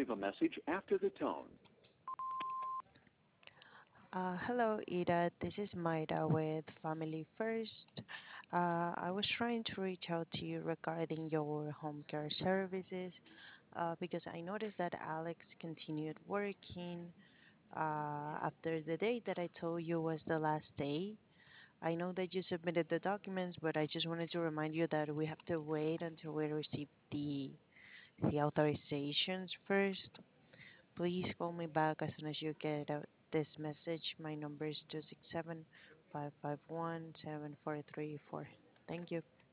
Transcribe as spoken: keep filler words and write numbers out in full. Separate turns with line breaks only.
leave a message after the tone.
Uh, hello, Ida. This is Maida with Family First. Uh, I was trying to reach out to you regarding your home care services uh, because I noticed that Alex continued working uh, after the date that I told you was the last day. I know that you submitted the documents, but I just wanted to remind you that we have to wait until we receive the the authorizations first. Please call me back as soon as you get out this message. My number is two six seven, five five one, seven four three four. Thank you.